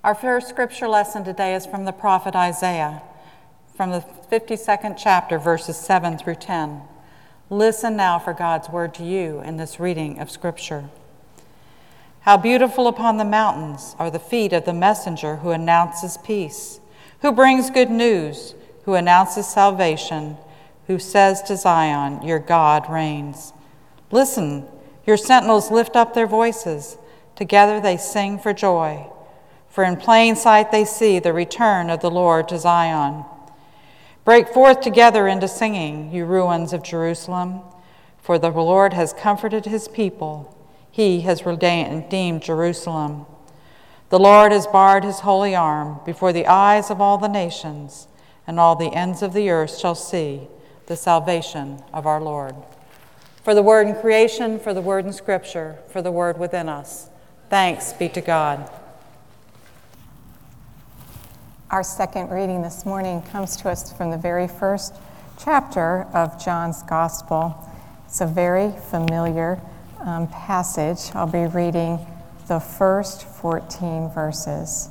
Our first scripture lesson today is from the prophet Isaiah, from the 52nd chapter, verses 7 through 10. Listen now for God's word to you in this reading of scripture. How beautiful upon the mountains are the feet of the messenger who announces peace, who brings good news, who announces salvation, who says to Zion, your God reigns. Listen, your sentinels lift up their voices. Together they sing for joy. For in plain sight they see the return of the Lord to Zion. Break forth together into singing, you ruins of Jerusalem, for the Lord has comforted his people. He has redeemed Jerusalem. The Lord has bared his holy arm before the eyes of all the nations, and all the ends of the earth shall see the salvation of our Lord. For the word in creation, for the word in scripture, for the word within us. Thanks be to God. Our second reading this morning comes to us from the very first chapter of John's Gospel. It's a very familiar passage. I'll be reading the first 14 verses.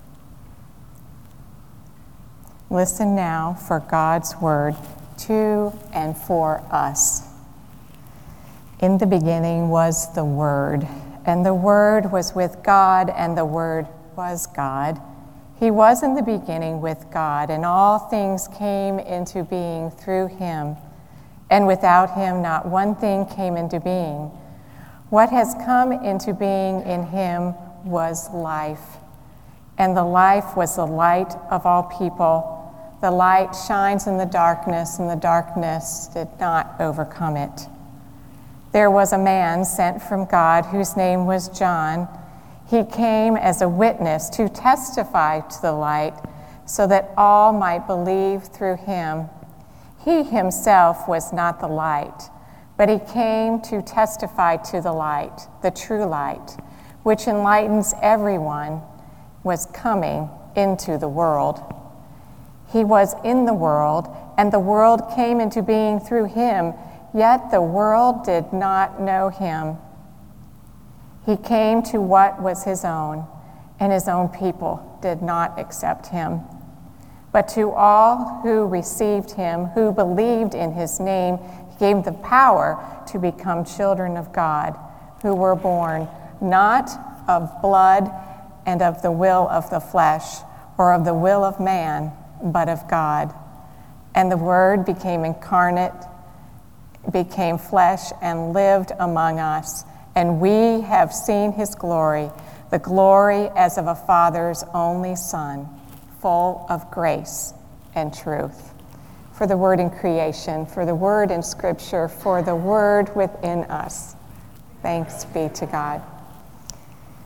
Listen now for God's word to and for us. In the beginning was the Word, and the Word was with God, and the Word was God. He was in the beginning with God, and all things came into being through him. And without him, not one thing came into being. What has come into being in him was life. And the life was the light of all people. The light shines in the darkness, and the darkness did not overcome it. There was a man sent from God whose name was John. He came as a witness to testify to the light, so that all might believe through him. He himself was not the light, but he came to testify to the light, the true light, which enlightens everyone, was coming into the world. He was in the world, and the world came into being through him, yet the world did not know him. He came to what was his own, and his own people did not accept him. But to all who received him, who believed in his name, he gave the power to become children of God, who were born not of blood and of the will of the flesh, or of the will of man, but of God. And the Word became incarnate, became flesh, and lived among us. And we have seen his glory, the glory as of a Father's only Son, full of grace and truth. For the word in creation, for the word in scripture, for the word within us. Thanks be to God.